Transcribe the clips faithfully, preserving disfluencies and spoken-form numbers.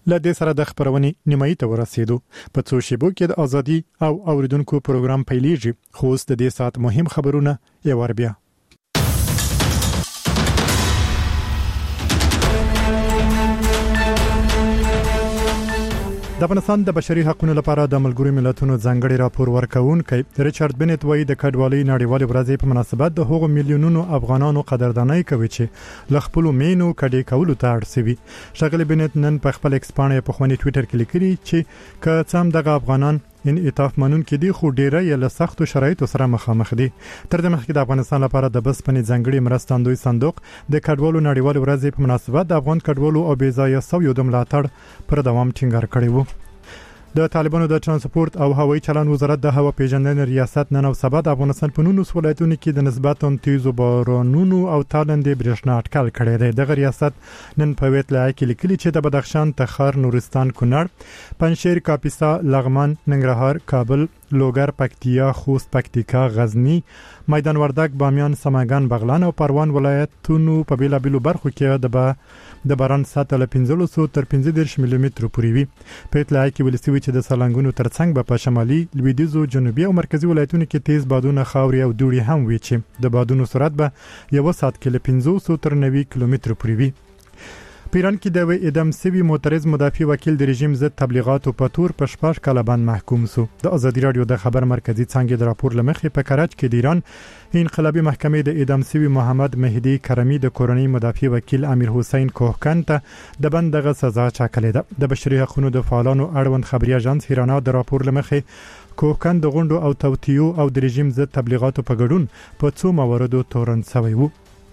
له دې سره د خبرونې نیمایي ته ورسېدو. په څو شیبو کې د ازادي او اوریدونکو پروګرام پیلېږي، خو اوس د دې ساعت مهم خبرونه یو ور بیا. د افغانستان د بشري حقوقو لپاره د ملګرو ملتونو ځانګړي راپور ورکوونکی ریچارډ بنت وایي د کډوالۍ نړیوالې ورځې په مناسبت د هغو میلیونونو افغانانو قدرداني کوي چې ل خپل مینو کډې کولو ته اړ سوي. ښاغلي بنت نن په خپل ایکس باندې په خواني ټوئیټر کې لیکلي چې که څه هم دغه افغانان انعطاف منونکي دي، خو ډیره یې له سختو شرایطو سره مخامخ دي. تر دې مخکې د افغانستان لپاره د بسپنې ځانګړي مرستندوی صندوق د کډوالو نړیوالې ورځې په مناسبت د افغان کډوالو او بې ځایه شویو د ملاتړ پر دوام ټینګار کړی وو. د طالبانو د ترانسپورت او هوایي چلند وزارت د هوا پیژندنې ریاست نن او سبا د افغانستان په نولس ولایتونو کې د نسبتاً تیزو بارانونو او تالندې برېښنا اټکل کړی دی. دغه ریاست نن په ویټلا کې لیکلي چې د بدخشان، تخار، نورستان، کونړ، پنجشیر، کاپیسا، لغمان، ننګرهار، کابل، لوګر، پکتیا، خوست، پکتیکا، غزنی، میدان وردګ، بامیان، سمنګان، بغلان او پروان ولایتونو په بیلابیلو برخو کې د با د باران سطح له پنځلس تر پنځه دېرش ملي مترو پورې وي. په اطلاع کې ویل شوی چې د سالنګونو ترڅنګ به په شمالي، لویدیځو، جنوبي او مرکزي ولایتونو کې تیز بادونه، خاورې او دوړې هم وي چې د بادونو سرعت به یو ساعت کې له پنځوس تر نوي کیلومترو پورې وي. په ایران کې د اعدام شوي معترض مدافع وکیل د رژیم ضد تبلیغاتو په تور په شپږ کاله باندې محکوم شو. د ازادي رادیو د خبر مرکزی څنګه د راپور لمخې په کراچ کې د ایران انقلابی محکمې د اعدام شوي محمد مهدی کرمی د کورنۍ مدافع وکیل امیر حسین کوهکن ته د بندغه سزا ټاکلې ده. د بشري حقوقو د فعالانو اړوند خبري اژانس هیرانا د راپور لمخې کوهکن د غونډو او توطیو او د رژیم ضد تبلیغاتو په ګډون په څو مواردو تورن شوی وو.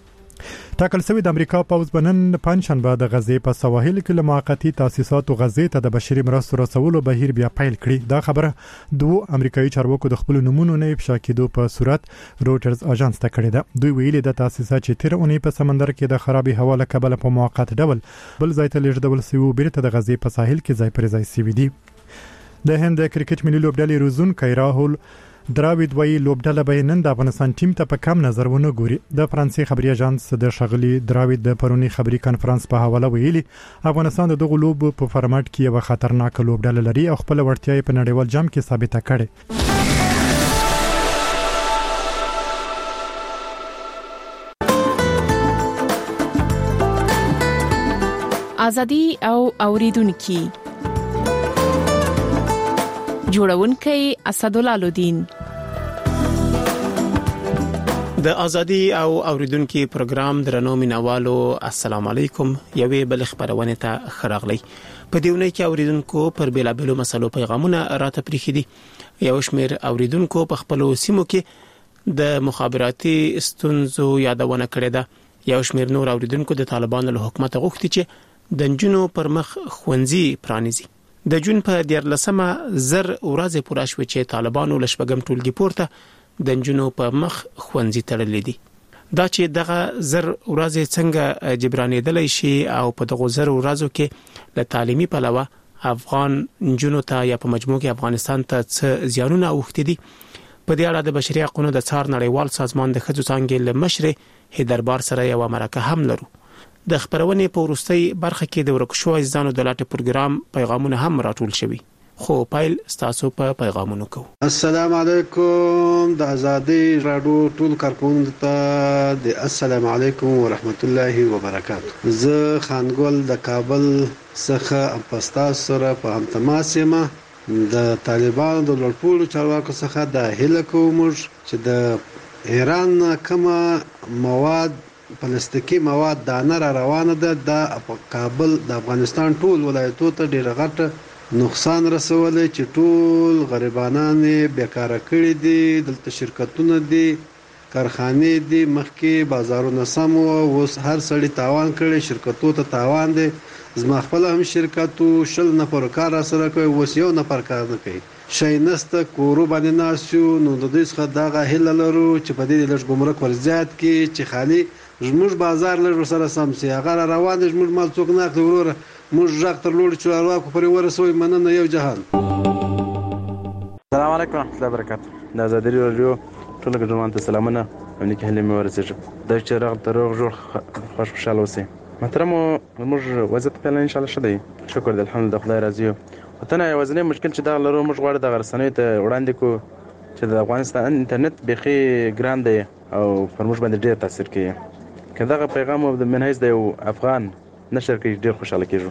ټاکل شوی د امریکا پوز بنن پنځشنبه د غزې په سواحل کې له موقتی تاسیساتو غزې ته د بشري مرستو رسولو بهیر بیا پیل کړي. دا خبره دوه امریکایي چارواکو د خپل نمونه نه افشا کېدو په صورت روټرز اژانس ته کړی ده. دوی ویلي د تاسیسات چې تیر اونۍ په سمندر کې د خرابې هوا له کبله په موقت ډول بل ځای ته لیږدول شوي بیرته د غزې په ساحل کې ځای پر ځای شوي دي. د هند د کرکټ ملي لوبډلې روزونکی راهول دراوید وی لوبډله به نن د افغانستان ټیم ته په کم نظر ونه ګوري. د فرانسې خبري اژانس د شغلي دراوید د پرونی خبري کانفرنس په حواله ویلي افغانستان د دغه لوب په فارمټ کې یو خطرناک لوبډله لري او خپل وړتیا په نړیوال جام کې ثابته کړي. ازادي او اوریدونکو جوړونکی اسدالله لودین. د ازادي او اوریدونکو پروګرام درنو مینوالو السلام علیکم. یوې بل خبرونه ته خراغلی. په دیونه کې اوریدونکو پر بیلابلو مسلو پیغامونه راته پریخي دي. یو شمیر اوریدونکو په خپل سیمو کې د مخابراتي ستونزو یادونه کړې ده. یو شمیر نور اوریدونکو د طالبانو له حکومت غوښتي چې د جنونو پر مخ خوندزي پرانیزي. د جون په دیارلسمه زر ورځې پوره شوه چې طالبانو له شپږم ټولګي پورته د جنونو په مخ خوندزي تړلې دي. دا چې دغه زر ورځې څنګه جبرانېدلای شي او په دغه زر ورځو کې له تعلیمي پلوه افغان جنونو ته یا په مجموع کې افغانستان ته څه زیانونه اوښتي دي. په دې اړه د بشري حقوقو د څار نړیوال سازمان د ښځو څانګې له مشر هیدربار سره یو مرکه هم لرو. د خبرونې په وروستۍ برخه کې د ورکشو ځانو د لاټ پروګرام پیغامونه هم راټول شوي. خو پایل ستاسو په پیغامونو کو. السلام علیکم د ازادي رادیو ټول کارکونکو ته د السلام علیکم ورحمت الله وبرکاته. زه خانګل د کابل څخه پستا سره په هم تماس یم. د طالبانو د لړپولو چارواکو څخه د هله کوم چې د ایران کومه مواد پلاستیکي مواد دانه را روانه ده د کابل د افغانستان ټول ولایتونو ته ډیره غټه نقصان رسولې چې ټول غریبانان بیکاره کړي دي. دلته شرکتونه دي، کارخانې دي، مخکې بازارونه سم او اوس هر سړی تاوان کړي، شرکتو ته تاوان دي. زما خپل هم شرکتو شل نفر کار سره کوي، اوس یو نفر کار نه کوي. شي نسته کورو باندې ناسو. نو د دې څخه دغه هله لرو چې په دې لږ ګمرک ورزيات کې چې خالي زموږ بازار لږ سره سم سي. هغه روان دي زموږ مال څوک نه اخلي. وروره موږ ځخ تر لوړ چارواکو پرې ورسوي. مننه. یو جهان. السلام علیکم ورحمت الله وبرکاته. د ازادي رادیو ټول ګډونوالو ته سلامونه. امنیت هلي مې ورسېږم. د چرغ دروغ جوړ خوش خوشاله اوسئ. محترم موږ وضعیت فعلا ان شاء الله ښه دی، شکر دی الحمدلله، خدای راضي یو. وطن یوازینی مشکل چې دغه لرو، موږ غواړو دغه رسنیو ته وړاندې کړو چې د افغانستان انټرنیټ بیخي ګران دی او پر موږ باندې ډېر تاثیر کوي. که دغه پیغام د منحیز د یو افغان نشر کړي ډېر خوشحاله کېږو.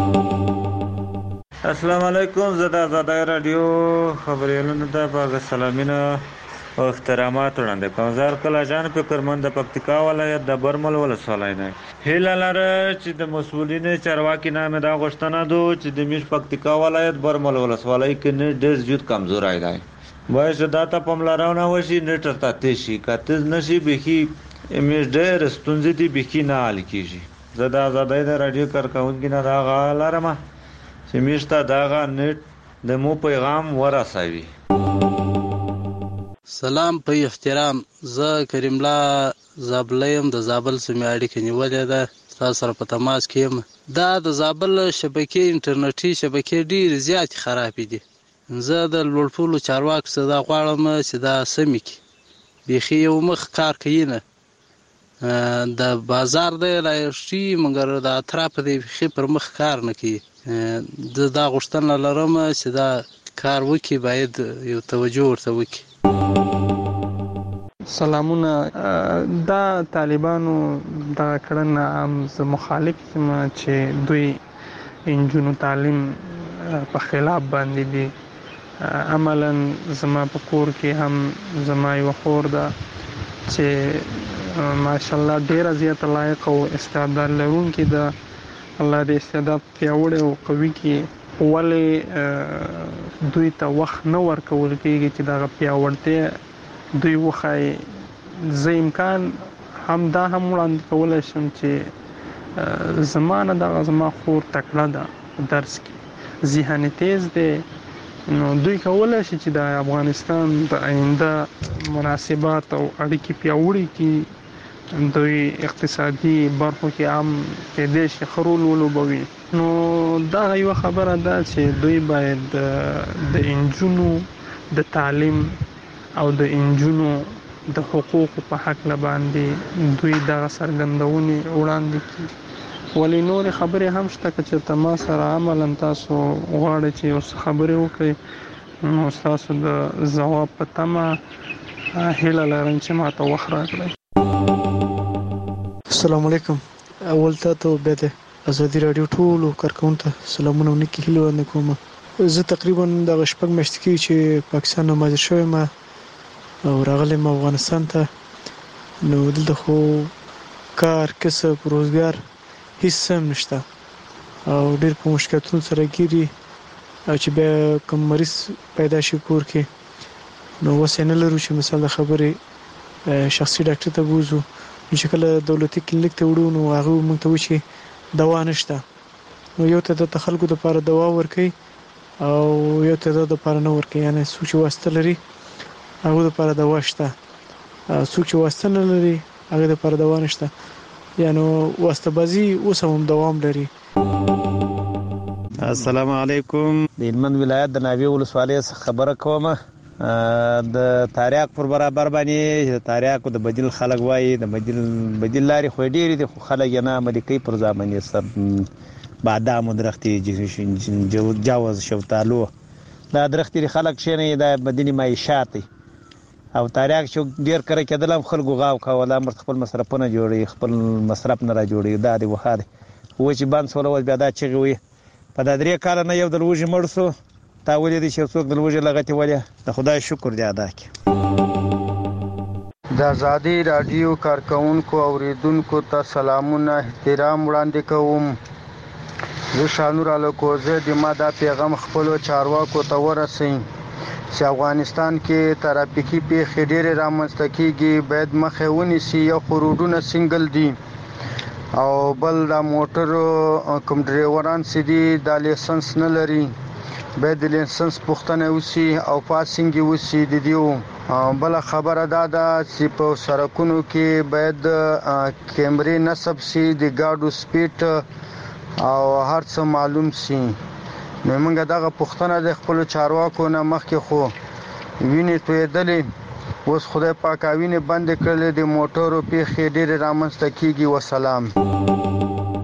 السلام علیکم، زه د آزادۍ راډیو خبریالانو ته په سلامونه او احترامات وړاندې کوم. زه هرکله جان فکرمند د پکتیکا ولایت د برمل ولسوالۍ نه هیله لرم چې د مسؤلینو چارواکي نه مې دا غوښتنه ده چې د میش پکتیکا ولایت برمل ولسوالۍ کې نه ډېر زیات کمزوری دی، باید چې دا ته پاملرنه وشي، نیټ ته تېز شي. که تېز نه شي بیخي میش ډېر ستونزې دي، بیخي نه حل کېږي. زه د آزادۍ د راډیو کارکوونکي نه دا غواړه لرم چې میش ته دغه نیټ د مو پیغام ورسوي. سلام په احترام، زه کریم الله زابل یم، د زابل سیمې اړیکه نیولې ده، تاسو سره په تماس کې یم. دا د زابل شبکې انټرنیټي شبکې ډېرې زیاتې خرابې دي. زه د لوړپوړو چارواکو څخه دا غواړم چې دا سمې کړي، بیخي یو مخ کار کوي نه، د بازار دی رایشتي مګر د اطراف دی بیخي پر مخ کار نه کوي. زه دا غوښتنه لرم چې دا کار وکړي، باید یو توجه ورته وکړي. سلامونه. دا طالبانو دا کړنه هم زه مخالف یم چې دوی انجونو تعلیم په خلاف باندې دي. عملا زما په کور کې هم زما یو خور ده چې ماشاءالله ډیره زیاته لایق او استعداد لرونکې ده. الله دې استعداد پیاوړی او قوي کړي. ولې دوی ته وخت نه ورکول کېږي چې دغه پیاوړتیا دوی وښایي. زه امکان هم دا هم وړاندې کولی شم چې زما نه دغه زما خور تکړه ده درس کې، ذهن تیز دی، نو دوی کولی شي چې د افغانستان د آینده مناسبات او اړیکې پیاوړې کړي. دوی اقتصادي برخو کې هم کېدای شي ښه رول ولوبوي. نو دا یوه خبره ده چې دوی باید د انجونو د تعلیم او د انجونو د حقوقو په حق باندې دوی دغه څرګندونې وړاندې کړي. ولې نورې خبرې هم شته که چېرته ما سره عملا تاسو غواړئ چې یو څه خبرې وکړئ، نو ستاسو د ځواب په تمه هیله لرم چې ما ته وخت راکړئ. السلام علیکم. اول ته ته بیا د آزادۍ راډیو ټولو کارکوونکو ته سلامونه او نیکې هیلې وړاندې کوم. زه تقریبا دغه شپږ میاشتې کېږي چې پاکستان نه مهاجر شوی یم او راغلی یم افغانستان ته. نو دلته خو کار، کسب، روزګار هیڅ هم نشته او ډېر په مشکلاتونو سره ګیري. او چې بیا کوم مریض پیدا شي کور کې نو وسې نه لرو چې مثال د خبرې شخصي ډاکټر ته بوزو. چې کله دولتي کلینیک ته وړو نو هغه موږ ته وایي چې دوا نشته. نو یو ته د خلکو لپاره دوا ورکوي او یو ته د لپاره نه ورکوي، یعنی څوک چې واسطه لري هغه لپاره دوا شته، څوک چې واسطه نه لري هغه لپاره دوا نشته. یعنی واسطه بازي اوس هم دوام لري. السلام علیکم. د هلمند ولایت د ناوې ولسوالۍ څخه خبره کوم. د تاریاق پر برابر باندې د تاریاق د بدیل خلک وایي د بدیل بدیل لاري خو ډېری دي، خو خلک یې نه عملي کوي. پر ځای باندې سر بادام درختي جواز شفتالو دا درختي خلک شنه د بدیل معیشت او تاریاق چې ډېر کړه کېدل هم خلکو غاو کوله، مر خپل مصرفونه جوړي، خپل مصرف نه را جوړي. دا دی وخاده و چې بند سول ول بیا دا چغي وي په دا درې کال نه یو د لوجي مرسو تا ولې دي چې څوک د لوجي لغتي ولې د خدای شکر دی ادا کی. د آزادۍ راډیو کارکونکو اوریدونکو ته سلامونه احترام وړاندې کوم. زه شانور الکوزه د ما دا پیغام خپل چارواکو ته ورسوم چې افغانستان کې ترافیکي پیښې ډېرې رامنځته کیږي، باید مخه ونیسي. یو روډونه سنگل دي او بل د موټر کوم ډرایوران چې دي د لایسنس نه لري، باید د لایسنس پوښتنه وشي او پاسینګ وشي د دیو. بل خبره دا ده چې په سړکونو کې باید کیمرې نصب شي، د ګاډو سپیډ او هر څه معلوم شي. نو موږ دغه پوښتنه د خپل چارواکو نه مخکې خو وینې تویدلې، اوس خدای پاک وینې بند کړلې، د موټرو پیښې ډېرې رامنځته کیږي. وسلام.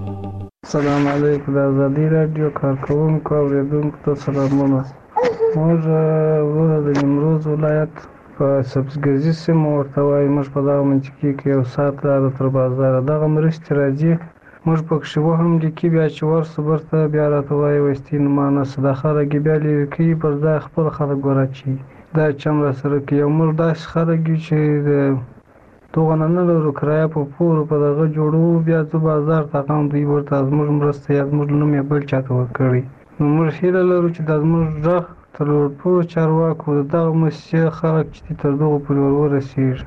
السلام علیکم. د ازادي رادیو کارکونکو اوریدونکو ته سلامونه. موږ ورور د نیمروز ولایت په سبزګزي سیمه ورته وایي. موږ په دغه منطقې کې یو ساعت لاره تر بازاره دغه مرستې راځي. موږ پکښې وهم لیکي، بیا چې ورسو برته بیا راته وایي وایستي نو ما نسته. دا خلک یې بیا لرې کوي، پر ځای خپل خلک ورچوي. دا چم راسره کوي. او موږ داسې خلک یو چې د دغه نه نه لرو، کرایه په پورو په دغه جوړو، بیا ځو بازار ته غم دوی ورته زموږ مرسته یا زموږ نوم یې بل چاته ورکړی. نو موږ هیله لرو چې دا زموږ غږ تر لوړپوړو چارواکو د دغه موسسې خلک چې تر دغو پورې ور ورسېږي.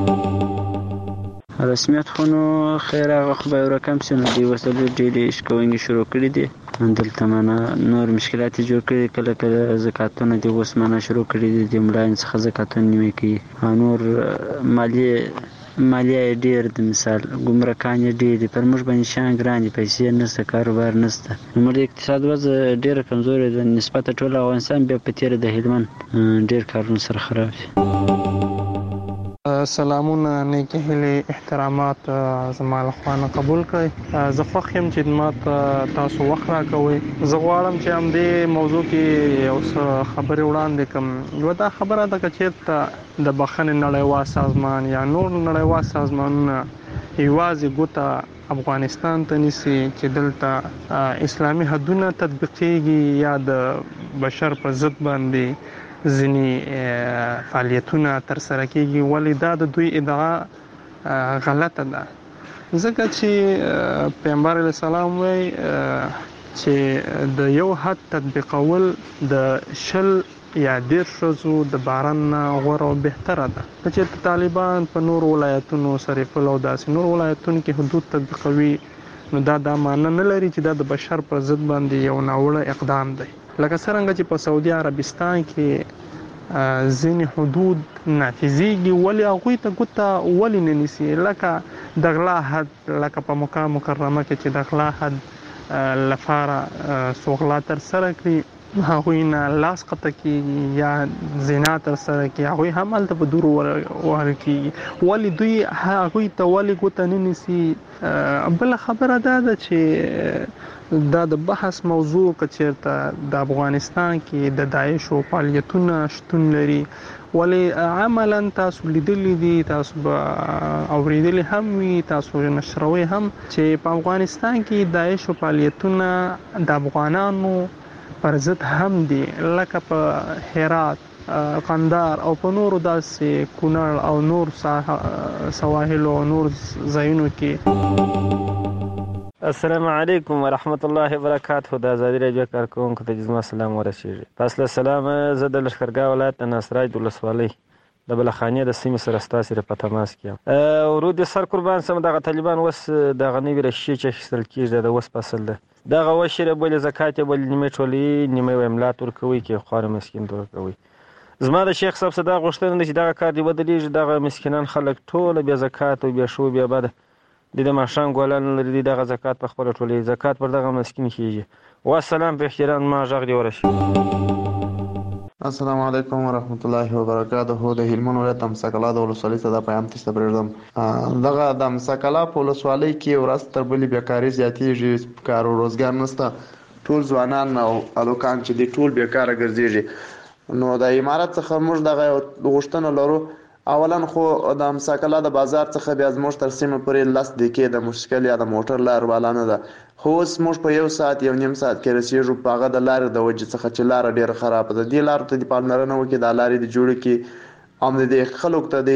رسمیت خو نو خیر هغه خو به یو رقم شي، نو دوی اوس دلته ډېرې شکونکي شروع کړي دي. دلته منه نور مشکلات یې جوړ کړي، کله کله زکاتونه دي اوس منه شروع کړي دي، د ملاین څخه زکاتونه نیمې کوي. او نور مالیې مالیه یې ډېر د مثال ګمرکان یې ډېر دي، پر موږ باندې شیان ګران دي، پیسې نشته، کاروبار نشته. نو موږ د اقتصاد وضع ډېره کمزورې ده نسبت ټول افغانستان، بیا په تېره د هلمند ډېر کارونه سره خراب دي. سلامونه، نیکې هیلې، احترامات زما له خوا نه قبول کړئ. زه خوښ یم چې ما ته تاسو وخت راکوئ. زه غواړم چې همدې موضوع کې یو څه خبرې وړاندې کړم. یوه دا خبره ده که چېرته د بخښنې نړیوال سازمان یا نور نړیوال سازمانونه یوازې ګوته افغانستان ته نیسي چې دلته اسلامي حدونه تطبیقېږي یا د بشر په ضد باندې ځینې فعالیتونه ترسره کېږي، ولې دا د دوی ادعا غلطه ده. ځکه چې پیغمبر علیه السلام وایي چې د یو حد تطبیقول د شل یا دېرش ورځو د باران نه غوره او بهتره ده. که چېرته طالبان په نورو ولایتونو سرپل او داسې نور ولایتونو کې حدود تطبیقوي، نو دا دا معنی نه لري چې دا د بشر پر ضد باندې یو ناوړه اقدام دی. لکه څرنګه چې په سعودي عربستان کې ځینې حدود نافذېږي، ولې هغوی ته ګوته ولې نه نیسي؟ لکه د غلا حد، لکه په مکه مکرمه کې چې د غلا حد لپاره څوک غلا ترسره کړي هغوی نه لاس قطع کېږي یا زنا ترسره کړي، هغوی هم هلته په دورو وهل کېږي. ولې دوی هغوی ته ولې ګوته نه نیسي؟ بله خبره دا ده چې دا د بحث موضوع که چېرته د افغانستان کې د داعشو فعالیتونه شتون لري، ولې عملا تاسو لیدلی دي، تاسو به اورېدلی هم وي، تاسو نشروي هم چې په افغانستان کې داعشو فعالیتونه د افغانانو پر ضد هم دي، لکه په هرات، قندار او په نورو داسې کونړ او نور سواحل او نور ځایونو کې. السلام علیکم ورحمت الله وبرکاته. د ازادي رادیو کارکونکو ته زما سلام ورسیږي. پس له سلام زه د لښکرګاه ولایت د ناصرای د ولسوالۍ د بلخانې د سیمې سره ستاسې سره په تماس کې یم. ورور دې سر قربان سم، دغه طالبان اوس دغه نوي رشیې چې اخیستل کېږي د اوس فصل ده، دغه وشي بولې زکات یې بولې نیمې ټولوي، نیمې یې املات ورکوي کې خواره مسکین ته ورکوي. زما د شیخ صاحب څه دا غوښتنه ده چې دغه کار دې بدلېږي، دغه مسکینان خلک ټوله بیا زکات او بیا شو بیا بده د ماښام ګلان لري، دغه زکات په خپله ټولوي، زکات پر دغه مسکین کېږي. والسلام، په احترام ما غږ دې ورسېږي. السلام علیکم ورحمت الله وبرکاته. د هلمند ولایت امساکلا د ولسوالۍ څخه د پیغام تاسو ته پرېږدم. دغه د امساکلا په ولسوالۍ کې ورځ تر بلې بیکاري زیاتېږي، کار او روزګار نشته، ټول ځوانان او هلکان چې دي ټول بیکاره ګرځېږي. نو د امارت څخه موږ دغه غوښتنه لرو، اولا خو د امساکلا د بازار څخه بیا زموږ تر سیمه پورې لس دقیقې د مشکل یا د موټر لار والا نه ده، خو اوس موږ په یو ساعت یو نیم ساعت کې رسېږو. په هغه د لارې د وجې څخه چې لاره ډېره خرابه ده، دې لارو ته دې پاملرنه وکړي، دا لارې دې جوړې کړي، هم د دې خلکو ته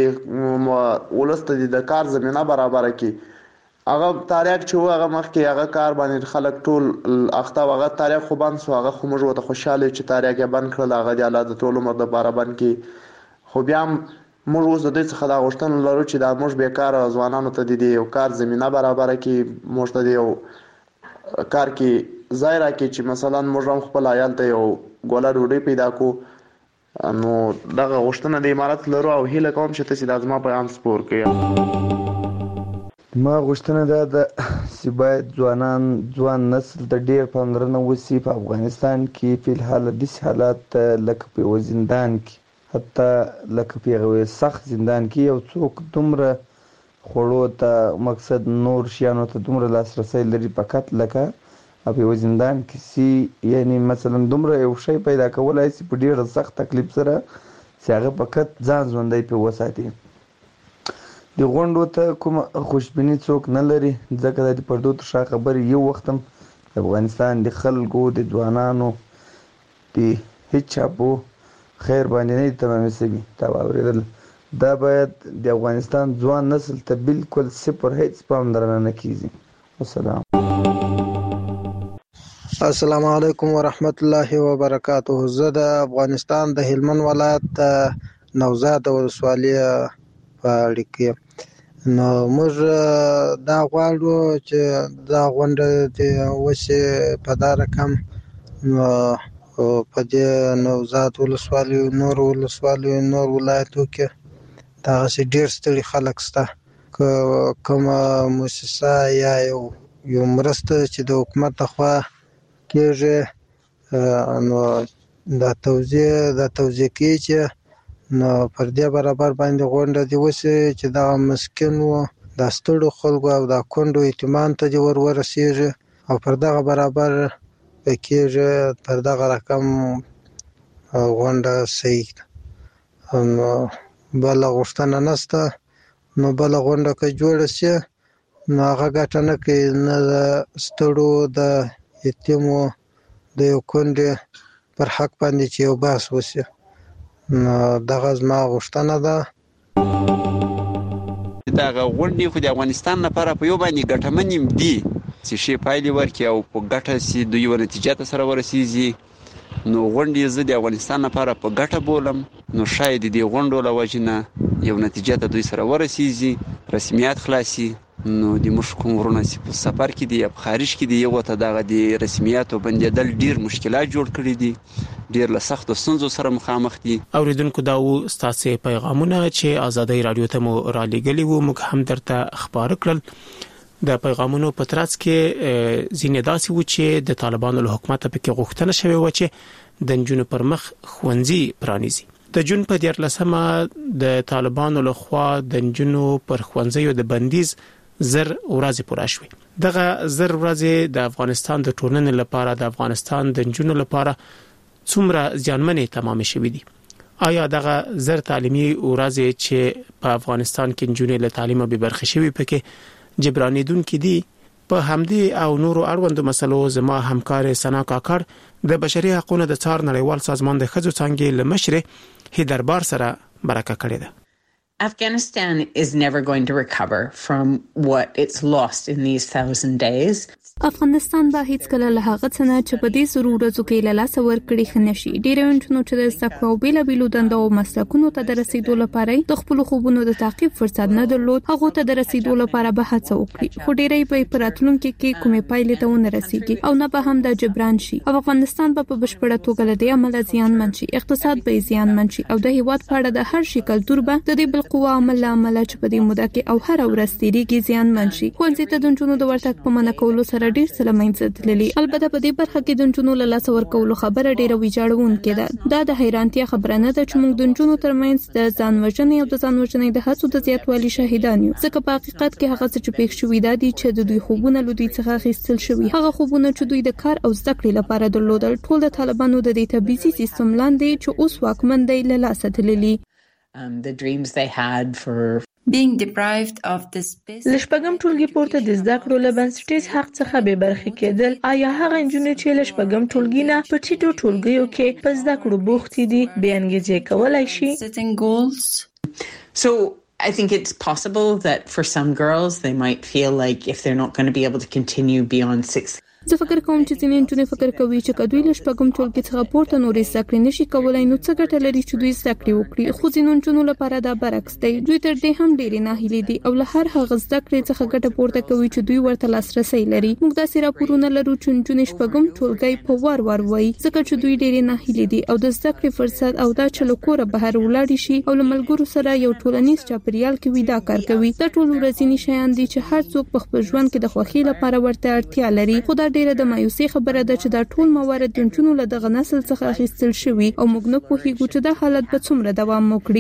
د ولس ته دې د کار زمینه برابره کړي. هغه تاریخ چې و هغه مخکې هغه کار باندې خلک ټول اخته و، هغه تاریخ خو بند شو، هغه خو موږ ورته خوشحاله چې تاریخ یې بند کړل، هغه دې الله د ټول عمر دپاره بند کړي. خو بیا هم موږ اوس د دوی څخه دا غوښتنه لرو چې دا موږ بیکاره ځوانانو ته د یو کار زمینه برابره کړي، موږ ته د یو کار کې ځای راکړي چې مثلا موږ هم خپل عیال ته یو ګوله ډوډۍ پیدا کړو. نو دغه غوښتنه د امارت لرو او هیله کوم چې تاسې دا زما پیغام سپور کړئ. ما غوښتنه دا ده چې باید ځوانان ځوان نسل ته ډېر پاملرنه وشي په افغانستان کې. فی الحال داسې حالات لکه په یوه زندان کې، حتی لکه په یو سخت زندان کې یو څوک دومره خوړو ته مقصد نور شیانو ته دومره لاسرسی لري فقط لکه په یو زندان کې سي یعنی مثلا دومره یو شی پیدا کولای شي په ډېر سخت تکلیف سره چې هغه فقط ځان ژوندی په وساتي. د غونډو ته کوم خوشبیني څوک نه لري ځکه د پردو تر شا خبرې یو وخت هم د افغانستان د خلکو د ځوانانو د هیڅ چا په خیر باندې نه تمامې سوي. تا واورېدل دا باید د افغانستان ځوان نسل ته بالکل صفر هیڅ پاملرنه نه کیږي. والسلام. السلام علیکم ورحمت الله وبرکاته. زه د افغانستان د هلمند ولایت نوزاد ولسوالۍ په اړه کې نو موږ دا غواړو چې دا غونډه د وسه په دا رقم نو په دې نوزاد ولسوالۍ نور ولسوالۍ نور ولایتو کې دا چې ډېر ستړي خلک سته کوم مؤسسه یا یو یو مرسته چې د حکومت لخوا کېږي نو دا توزیع دا توزیع کېږي چې نو پر دې برابر باندې غونډه دی وسي چې دا مسکین وو دا ستړو خلکو او دا کونډو یتیمان ته دی ور ورسیږي او پر دغه برابر کېږي پر دغه رقم غونډه صحیح نو بل غوښتنه نشته نو بل غونډه که جوړه شي نو هغه ګټه نه کوي نه د ستړو د یتیمو د یو کونډې پر حق باندې چې یو بحث وشي نو دغه زما غوښتنه ده. دغه غونډې خو د افغانستان لپاره په یو باندې ګټمن دي چې شی پایلې ورکړي او په ګټه سي دوی یو نتیجه ته سره ورسیږي نو غونډې زه د افغانستان لپاره په ګټه بولم نو شاید د غونډو له وجې نه یو نتیجه ته دوی سره ورسیږي رسمیات خلاصي نو د موږ کوم ورونه چې په سفر کې دي یا په خارج کې دي یو ته دغه د رسمیاتو بندېدل ډېر مشکلات جوړ کړي دي ډېر له سختو ستونزو سره مخامخ دي. اوریدونکو دا و ستاسو پیغامونه چې آزادۍ رادیو ته مو را لېږلي وو موږ هم درته خبر کړل د پیغامونو په ترڅ کې ځینې داسې و چې د طالبانو له حکومت په غوښتنه شوې و چې د نجونو پر مخ ښوونځي پرانیزي. د جون په دیارلسمه د طالبانو له خوا د نجونو پر ښوونځیو د بندیز زر ورځې پوره شوې. دغه زر ورځې د افغانستان د ټولنې لپاره د افغانستان د نجونو لپاره څومره ځانمنې تمام شوې دي. آیا دغه زر تعلیمي ورځې چې په افغانستان کې نجونې له تعلیم به برخه شوي پکې جبرانیدونکې دي؟ په همدې او نورو اړوندو مسلو زما همکار سنا کاکړ د بشري حقوقو د څار نړیوال سازمان د ښځو څانګې له مشر هیدربار سره مرکه کړې ده. Afghanistan is never going to recover from what it's lost in these thousand days. افغانستان به هیڅ کله له هغه څه نه چې په دې زرو ورځو کې له لاسه ورکړي خنشي. ډېر انټونو چې د زده کړو بیل بیلو دندو او مسلکونو ته د رسیدو لپاره د خپل خوبونو د تعقیب فرصت نه درلود هغه ته د رسیدو لپاره به هڅه وکړي خو ډېرې په پراتلونکو کې کومې پایلې ته ونه رسیږي او نه به هم د جبران شي. افغانستان به په بشپړه توګه له دې عمل زیان منشي اقتصاد به زیان منشي او د هیواد په اړه د هر شي کلتور به د دې بل قوه عمل عمل چې په دې موده کې او هر ورځ تیریږي زیان منشي. ښوونځي ته د نجونو د ورتګ په منع کولو سره ډېر څه منځ تللی. البته په دې برخه کې د نجونو له لاسه ورکولو خبره ډیره ویجاړونکې ده. دا د حیرانتیا خبره نه ده چې موږ د نجونو ترمنځ د ځان وژنې او د ځان وژنې د هڅو د زیاتوالي شاهدان یو. ځکه په حقیقت کې هغه څه چې پېښ شوي دا دي چې د دوی خوبونه له دوی څخه اخیستل شوي. هغه خوبونه چې دوی د کار او زده کړې لپاره درلودل ټول د طالبانو د دې تبعیضي سیستم لاندې چې اوس واکمن دی له لاسه تللي. Um, the dreams they had for being deprived of the space. لشپږم ټولګي پورته د زده کړو له بنسټیز حق څخه به برخې کېدل. آیا هغه نجونې چې لشپږم ټولګي نه په ټیټو ټولګیو کې په زده کړو بوختې دي به انګیزې کولای شي؟ Setting goals. So I think it's possible that for some girls they might feel like if they're not going to be able to continue beyond sixth زه فکر کوم چې ځینې نجونې فکر کوي چې کدوې له شپږم ټولګي څخه پورته نورې زده کړې نشي کولای نو څه ګټه لري چې دوی زده کړې وکړي. خو ځینو نجونو لپاره دا برعکس دی. دوی تر دې هم ډېرې ناهیلې دي او له هر هغه زده کړې څخه ګټه پورته کوي چې دوی ورته لاسرسی لري. موږ داسې راپورونه لرو چې نجونې شپږم ټولګي په وار وار وایي ځکه چې دوی ډېرې ناهیلې دي او د زده کړې فرصت او دا چې له کوره بهر ولاړ شي او له ملګرو سره یو ټولنیز چاپیریال کې ویدا کار کوي. دا ټول ورځنی شیان دي چې هر څوک په خپل ژوند کې د خوښۍ لپاره ورته اړتیا لري. خو دا ډېره د مایوسۍ خبره ده چې دا ټول موارد د نجونو له دغه نسل څخه اخیستل شوي او موږ نه پوهیږو چې دا حالت به څومره دوام وکړي.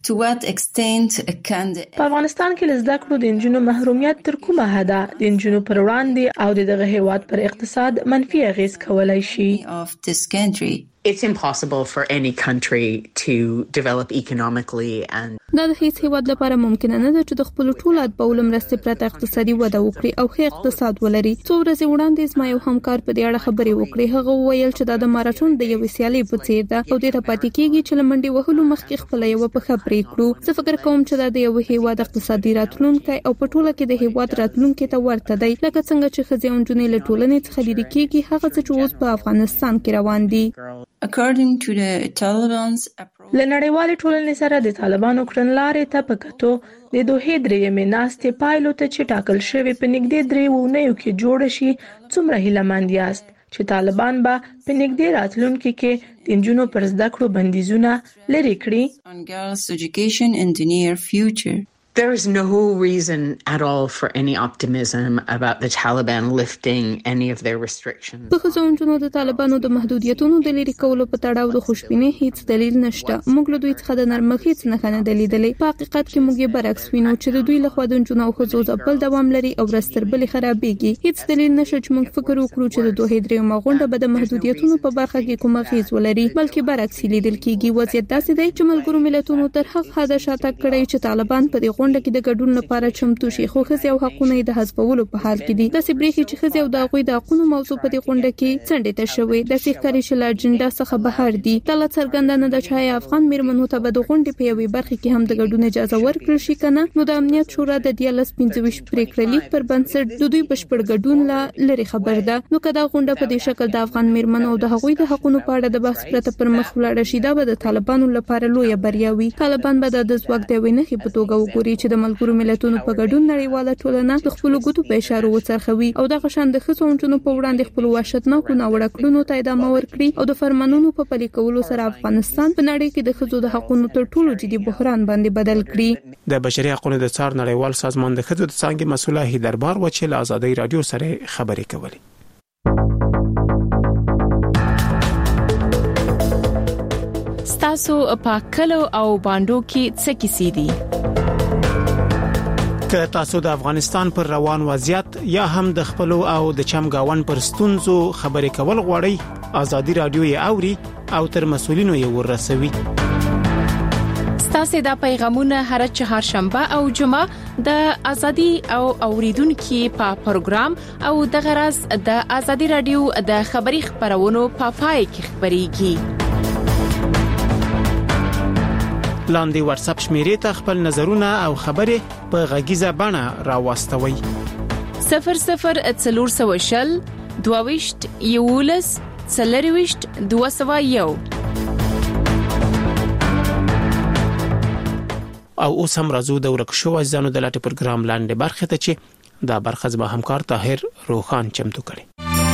To what extent can the په افغانستان کې لزده کړو د انجونو محرومیت تر کومه حده د انجونو پر وړاندې او د دغه هیواد پر اقتصاد منفي اغیز کولای شي؟ of this country? It's impossible for any country to develop economically and دا د هیڅ هیواد لپاره ممکن نه ده چې د خپل ټول اتباعو مرستې پرته اقتصادي وده وکړي او ښه اقتصاد ولري. څو ورځې وړاندې زما یو همکار په دې اړه خبرې وکړې. هغه وویل چې دا د ماراتون د یوې سیالۍ په څیر ده او دې ته پاتې کېږي چې له منډې وهلو مخکې خپله یوه پښه پرې کړو. زه فکر کوم چې دا د یو هیواد اقتصادي راتلونکی او په ټوله کې د هیواد راتلونکي ته ورته دی، لکه څنګه چې ښځې او نجونې له ټولنې څخه لرې کېږي هغه څه چې اوس په افغانستان کې روان دي. According to the Taliban's approach, له نړیوالې ټولنې سره د طالبانو کړنلارې ته په کتو د دوحې درېیمې ناستې پایلو ته چې ټاکل شوې په نږدې درې اونیو کې جوړه شي څومره هیلهمند یاست چې طالبان به په نږدې راتلونکي کې د نجونو پر زده کړو بندیزونه لرې کړي؟ on girls' education in the near future. There is no reason at all for any optimism about the Taliban lifting any of their restrictions. په ښځو او نجونو د طالبانو د محدودیتونو د لرې کولو په تړاو د خوشبینۍ هیڅ دلیل نشته. موږ له دوی څخه د نرمښت هیڅ نښه نه ده لیدلې. په حقیقت کې موږ یې برعکس وینو چې د دوی لخوا د نجونو او ښځو ځپل دوام لري او ورځ تر بلې خرابېږي. هیڅ دلیل نشته چې موږ فکر وکړو چې د دوحې درېیمه غونډه به د محدودیتونو په برخه کې کوم اغېز ولري، بلکې برعکس لیدل کېږي. وضعیت داسې دی چې ملګرو ملتونو تر هغه حده شاتګ کړی چې طالبان په دې غونډه کې د ګډون لپاره چمتو شي، خو ښځې او حقونه یې د حذفولو په حال کې دي. داسې برېښي چې ښځې او د هغوی د حقونو موضوع په دې غونډه کې څنډې ته شوې. داسې ښکاري چې له اجنډا څخه بهر دي. دا لا څرګنده نه ده چې آیا افغان میرمنو ته به د غونډې په یوې برخه کې هم د ګډون اجازه ورکړل شي که نه. نو د امنیت شورا د دیارلس پنځه ویشت پرېکړه لیک پر بنسټ د دوی بشپړ ګډون لا لرې خبر ده. نو که دا غونډه په دې شکل د افغان میرمنو او د هغوی د حقونو په اړه د بحث پرته پر مخ ولاړه شي، دا به د طالبانو لپاره لویه بریا وي. طالبان به د ځواک د یوې نښې په توګه وګوري چې د ملګرو ملتونو په ګډون نړیواله ټولنه د خپلو ګوتو په اشارو وڅرخوي او دغه شان د ښځو او نجونو په وړاندې خپلو وحشتناکو ناوړه کړنو ته ادامه ورکړي او د فرمانونو په پلي کولو سره افغانستان په نړۍ کې د ښځو د حقونو تر ټولو جدي بحران باندې بدل کړي. د بشري حقوقو د څار نړیوال سازمان د ښځو د څانګې مسؤله هیدربار و چې له ازادۍ رادیو سره خبرې کولې. ستاسو په کلو او باندو کې څه کیسې دي؟ که تاسو د افغانستان پر روان وضعیت یا هم د خپلو او د چمګاون پر ستونزو خبرې کول غواړئ، ازادي رادیو یې اوري او تر مسؤلینو یې ورسوي. ستاسو د پیغامونه هر چهارشنبه او جمعه د ازادي او اوریدونکو په پروګرام او د غرض د ازادي رادیو د خبري خبرونو په پای کې خبريږي. لاندې واتس اپ شمیرې ته خپل نظرونه او خبرې په غږیزه بڼه راوستوي. صفر صفر څلور سوه شل دوه ویشت یولس څلور ویشت دوه سوه یو. او اوس هم راځو د ورک شو ځانو د لاټ پروګرام لاندې برخه ته چې دا برخه زما همکار طاهر روخان چمتو کړي.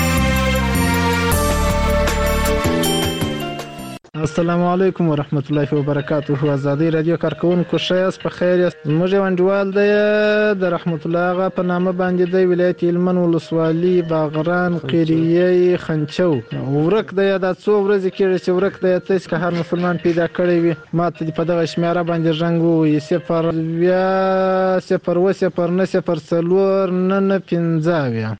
السلام علیکم ورحمت الله وبرکاته. ازادي رادیو کارکونکو شایس په خیر یاست. موږ وانډوال دی د رحمت الله غا په نامه باندې د ولایت هلمند ولسوالي باغران قریه خنچو ورک دی. دا څو ورځې کې چې ورک دی تاسو که هر مسلمان پیدا کړی وي ماته په دغه شمیره باندې رنګ وي صفر بیا صفر و صفر نه صفر څلور نه نه پنځه.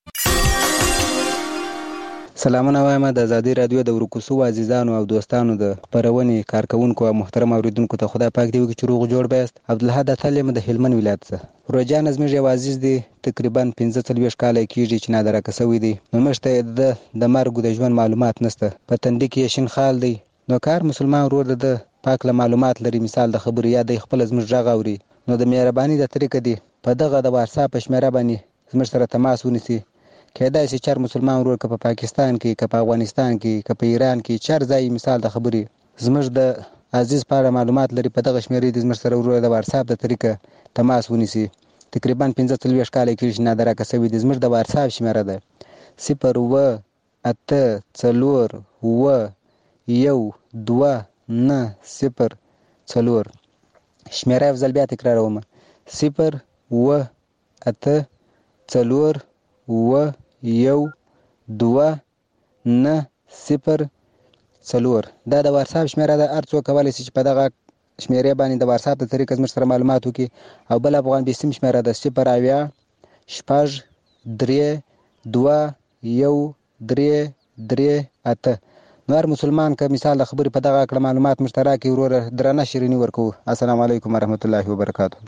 سلامونه وایم د ازادي رادیو د ورکوسو عزیزانو او دوستانو د خبرونې کارکونکو او محترم اوریدونکو ته خدای پاک دی چې روغ جوړ بیاست. عبدالحد اتلم د هلمند ولایت څخه روجان زموږ یو عزیز دی تقریبا پنځه څلوېښت کاله کېږي چې نادره کسوي دی. نو مشته د د مرګ د ژوند معلومات نشته، په تندي کې شین خال دی. نو کار مسلمان ورور د پاک له معلومات لري، مثال د خبرو یا د خپل زموږ ژغ اوري. نو د مهرباني د طریقه دی په دغه د واتس اپ شمیره باندې زموږ سره تماس ونیسي. کېدای شي چر مسلمان ورور که په پاکستان کې که په افغانستان کې که په ایران کې چر ځای مثال د خبرې زموږ د عزیز په اړه معلومات لري، په دغه شمیرې د زموږ سره ورور د واتس اپ د طریقه تماس ونیسي. تقریبا پنځه څلوېښت کاله کېږي چې نادره کسوي دی. زموږ د واتس اپ شمیره ده صفر اوه اته څلور اوه یو دوه نه صفر څلور. شمیره یو ځل بیا تکراروم صفر اوه اته څلور اوه یو دوه نه صفر څلور. دا د واتس اپ شمیره ده. هر څوک کولی شي چې په دغه شمیرې باندې د واتساپ د طریقې زموږ سره معلومات وکړي او بل افغان بیسیم شمیره د صفر اویا شپږ درې دوه یو درې درې اته. نور مسلمان که مثال د خبرې په دغه کړه معلومات مشترکي وروره درنه شیرینی ورکو. السلام علیکم ورحمت الله وبرکاته.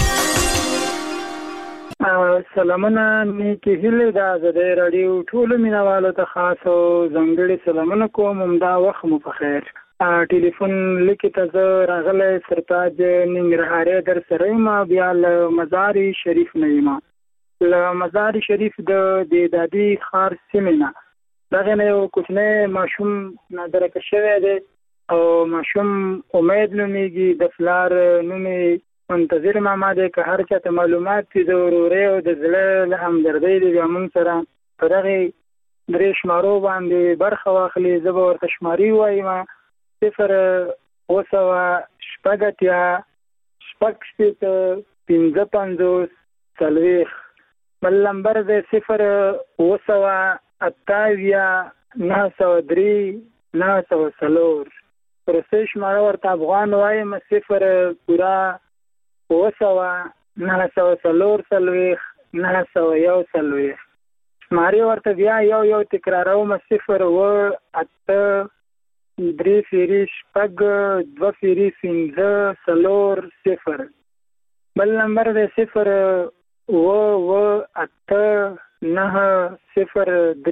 سلامونه نیکی هیلې د آزادۍ راډیو ټولو مینوالو ته خاص او ځانګړي سلامونه کوم. همدا وخت مو په خیر. ټلیفون لیکې ته زه راغلی سرتاج ننګرهاري در سره یم، بیا له مزار شریف نه یم. له مزار شریف د دادي ښار سیمې نه دغه نه یو کوچنی ماشوم نادرکه شوی دی او ماشوم امید نومیږي. د پلار نوم یې منتظر ماما دی. که هر چا ته معلومات دي د ورورۍ او د زړه له همدردۍ دی بیا موږ سره په دغې درې شمارو باندې برخه واخلي. زه به ورته شماري ووایم: صفر اوه سوه شپږ اتیا شپږ شپېته پنځه پنځوس څلوېښت. بل نمبر دی صفر اوه سوه اته اویا نهه سوه درې نهه سوه څلور. وروستۍ شماره ورته افغان وایم: صفر پوره اوه سوه نهه سوه څلور څلوېښت نهه سوه یو څلوېښت. شمارې ورته بیا یو یو تکراروم: صفر اوه اته درې فیري شپږ دوه فیري پنځه څلور صفر. بل نمبر دی صفر اوه اوه اته نهه صفر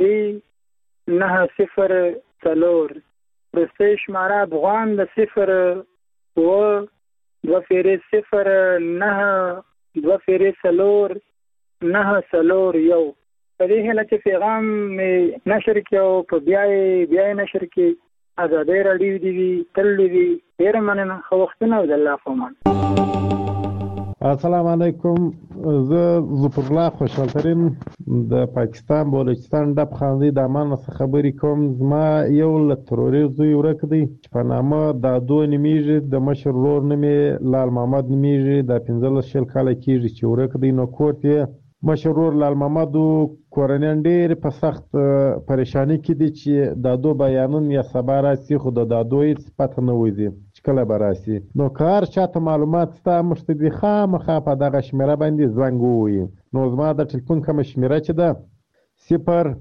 درې نهه صفر څلور. وروستۍ شماره افغان د صفر اوه دوه فیرې صفر نهه دوه فیرې څلور نهه څلور یو. په دې هیله چې پیغام مې نشر کړي او په بیا یې بیا یې نشر کړي. آزادۍ راډیو دې وي، تل دې وي. ډېره مننه. ښه وختونه او د الله په امان. السلام علیکم. زه ظفرالله خوشحالترین د پاکستان بلوچستان ډب خاندي د امان څخه خبرې کوم. زما یو له ترورې زوی ورک دی چې په نامه دادو نومیږي. د مشر ورور نوم یې لال محمد نومیږي. دا پنځلس شل کاله کېږي چې ورک دی. نو کور یې مشر ورور لال محمد کورنیان ډېر په سخت پریشانی کې دي چې دادو بیانون یا سبا راسي، خو د دادو هېڅ پته نه وځي چې کله به راسي. نو که هر چاته معلومات شته موږ ته دې خامخا په دغه شمېره باندې زنګ ووایي. نو زما د ټلیفون کومه شمېره چې ده صفر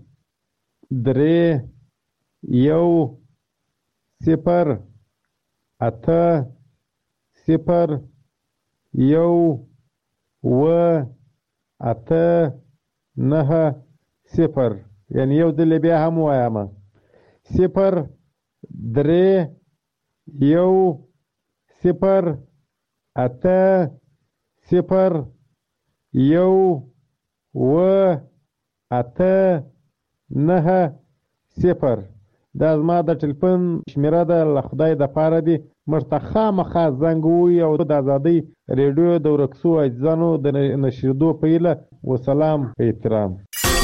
درې یو صفر اته صفر یو اوه اته نهه صفر. یعنی یو ځل بیا هم وایم: صفر درې یو صفر اته صفر یو اوه اته نهه صفر. دا زما د ټلیفون شمېره ده. له خدای دپاره دي موږ ته خامخا زنګ ووایي او د ازادۍ ریډیو د ورک سوو عزیزانو د نشریدو په هیله. وسلام، په احترام.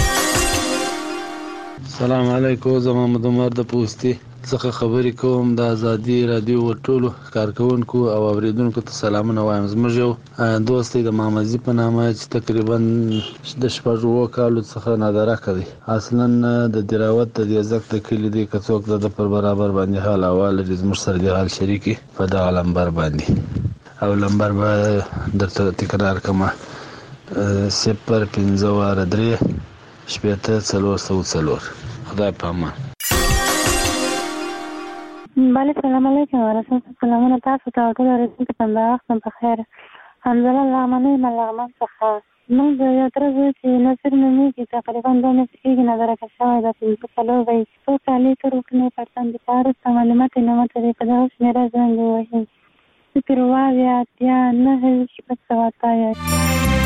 السلام علیکم. زه محمد عمر د پوستي څخه خبرې کوم. د آزادۍ راډیو ټولو کارکونکو او اوریدونکو ته سلامونه وایم. زموږ یو دوست دی د محمدزي په نامه چې تقریبا د شپږ اووه کالو څخه نادرکه دی. اصلا د دراوت د دیزک د کلي دی. که څوک د پر برابر باندې حال احوال لري زموږ سره د حال شریکي په دغه لمبر باندې. او لمبر به درته تکرار کړم: صفر پنځه واره درې شپېته څلور سوه څلور. خدای په امان. بله، سلام علیکم ورحمت. سلامونه تاسو ته ټول اوریدونکو ته. د وخت په خیر. حمزله لغمنۍ یم له لغمان څخه. موږ د یو تره زوی چې نصر نومیږي تقریبا دوه میاشتې کېږي نادرکه شوی ده. پنځه څلور به یې څو کالې تر وکړنې پرتن د کار وروسته معلومات یې نه ماته دی. په دغه شمېره زنګ ووهي: صفر اوه اویا اتیا نهه شپږ سوه اته.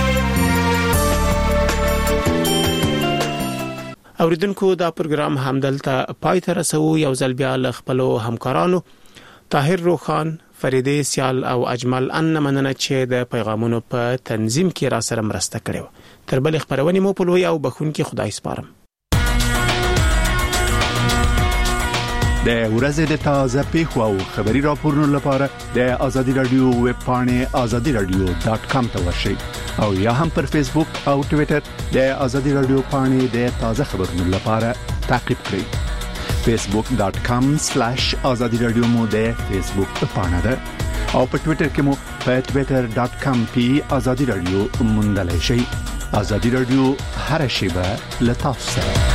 اوریدونکو دا پروګرام همدلته پای ته رسو. یو ځل بیا له خپلو همکارانو طاهر روخان، فریدې سیال او اجمل ان مننه چې د پیغامونو په تنظیم کې را سره مرسته کړې. تر بل خبرونه مو په لوی او بخونکي خدای سپارم. د ورځې د تازه پیښو او خبري راپورونو لپاره د ازادي رادیو ویب پاڼه ازادي رادیو ډاټ کام ته ورشئ او یا هم پر فیسبوک او ټوئیټر د ازادي رادیو پاڼه د تازه خبرونو لپاره تعقیب کړئ. facebook.com/azadi radio مو د فیسبوک پاڼه ده او په ټوئیټر کې مو په ټوئیټر ډاٹ کام پی آزادی رادیو موندلای شئ. آزادی رادیو هر شیبه لتاف سره.